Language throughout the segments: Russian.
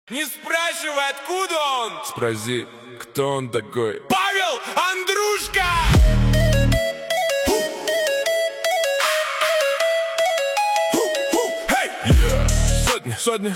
Не спрашивай, откуда он. Спроси, кто он такой. Павел Андрушка! Сотни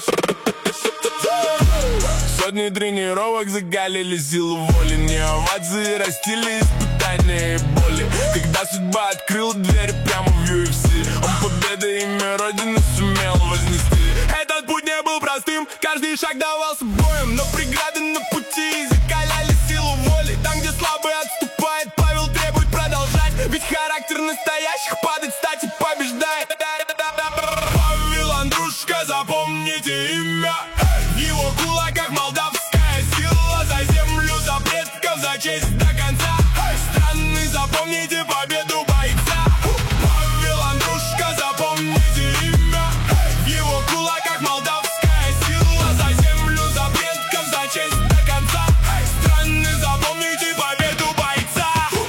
тренировок закалили силу воли. Не овации растили испытания и боли. Когда судьба открыла дверь прямо в UFC, он победой имя Родины сумел вознести. Этот путь не был простым, каждый шаг давался боем, но преграды на пути закаляли силу воли. Там, где слабый отступает, Павел требует продолжать, ведь характер настоящих падает, стать и побеждает. Павел Андрушка, запомните имя. В его кулаках молдавская сила. За землю, за предков, за честь до конца. Страны, запомните победу бойца. Павел Андрушка, запомните имя. В его кулаках молдавская сила. За землю, за предков, за честь до конца. Страны, запомните победу бойца.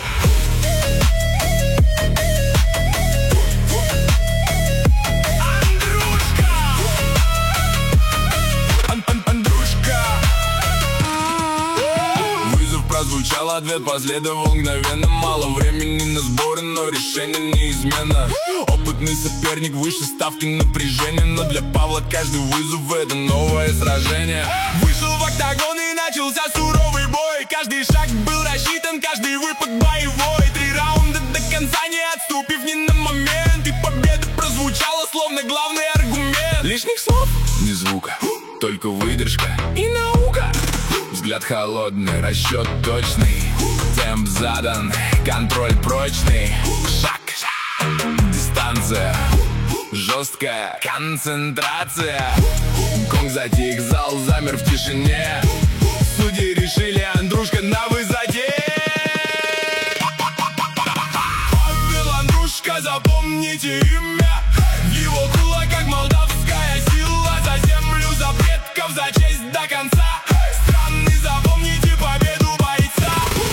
Прозвучал ответ, последовал мгновенно. Мало времени на сборы, но решение неизменно. Опытный соперник, выше ставки напряжения. Но для Павла каждый вызов — это новое сражение. Вышел в октагон и начался суровый бой. Каждый шаг был рассчитан, каждый выпад боевой. 3 раунда до конца, не отступив ни на момент. И победа прозвучала, словно главный аргумент. Лишних слов, ни звука, только выдержка и наука. Взгляд холодный, расчет точный. Темп задан, контроль прочный. Шаг, дистанция, жесткая концентрация. Гонг затих, зал замер в тишине. Судьи решили, Андрушка на высоте. Павел Андрушка, запомните имя. В его кулаках молдавская сила. За землю, за предков, за честь до конца. Запомните победу бойца.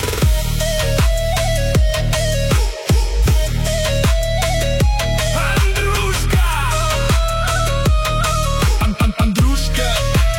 Андрушка! Андрушка!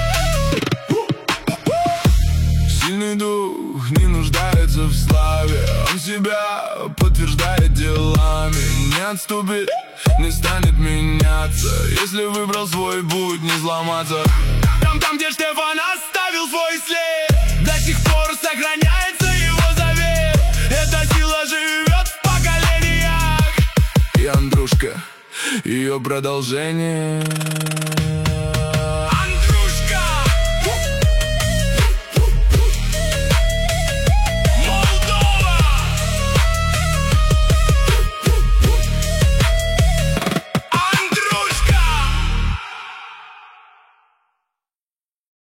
Сильный дух не нуждается в славе. Он себя подтверждает делами. Не отступит, не станет меняться. Если выбрал свой путь, не сломаться. Там, где Штефан оставил свой след, до сих пор сохраняется его завет. Эта сила живет в поколениях. И Андрушка, ее продолжение.